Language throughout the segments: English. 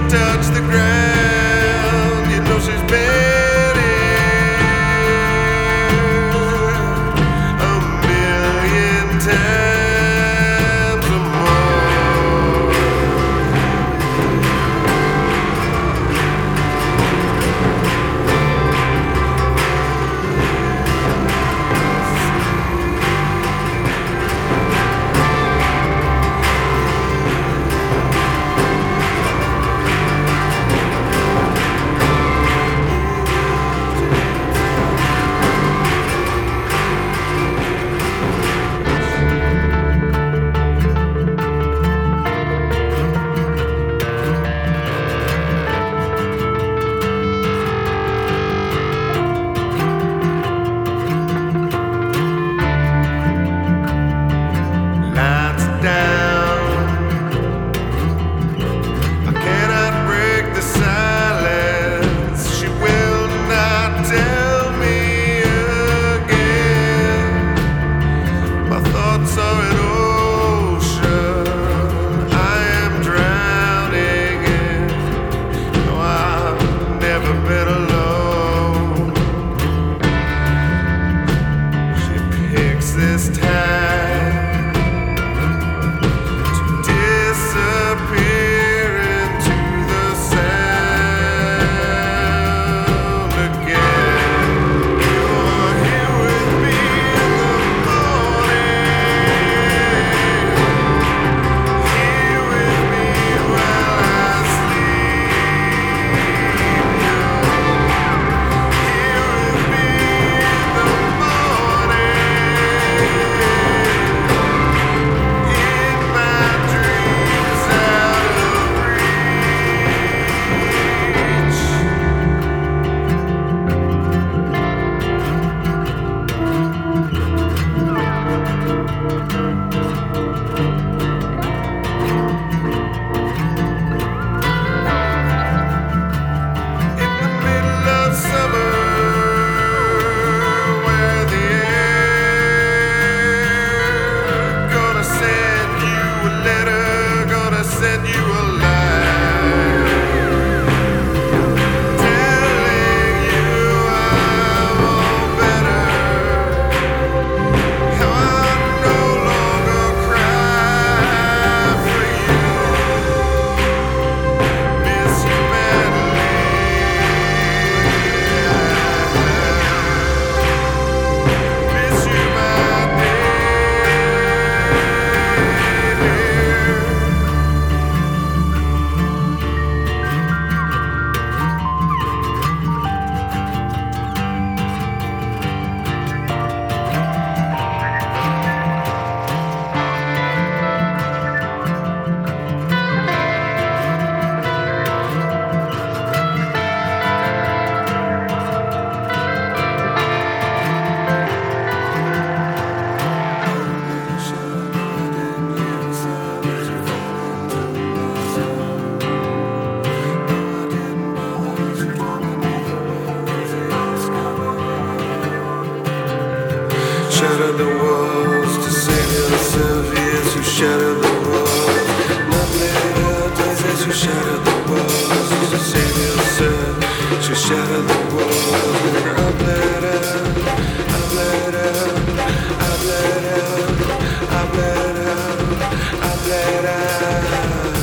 touch the ground. You know she's been here a million times or more. This time to disappear into the sound again. You're here with me in the morning, here with me while I sleep. You're here with me in the morning. Send you a line telling you I'm all better, how I no longer cry for you, miss you badly, miss you my dear. Shatter the walls to save yourself, yes, you shatter the walls. Love later does as you shatter the walls to save yourself, you shatter the walls. And I've let out, I've let out, I've let out, I've let out, I've let out.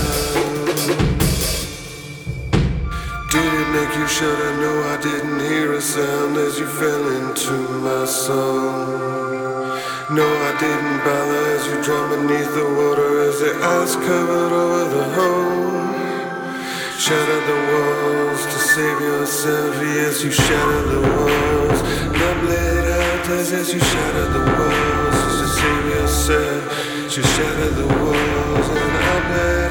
Did it make you shudder? No, I didn't hear a sound as you fell into my song. No, I didn't bother as you drowned beneath the water, as the ice covered over the hole. Shatter the walls to save yourself, yes, you shatter the walls. Love laid out as you shatter the walls to save yourself, you shatter the walls. And I bled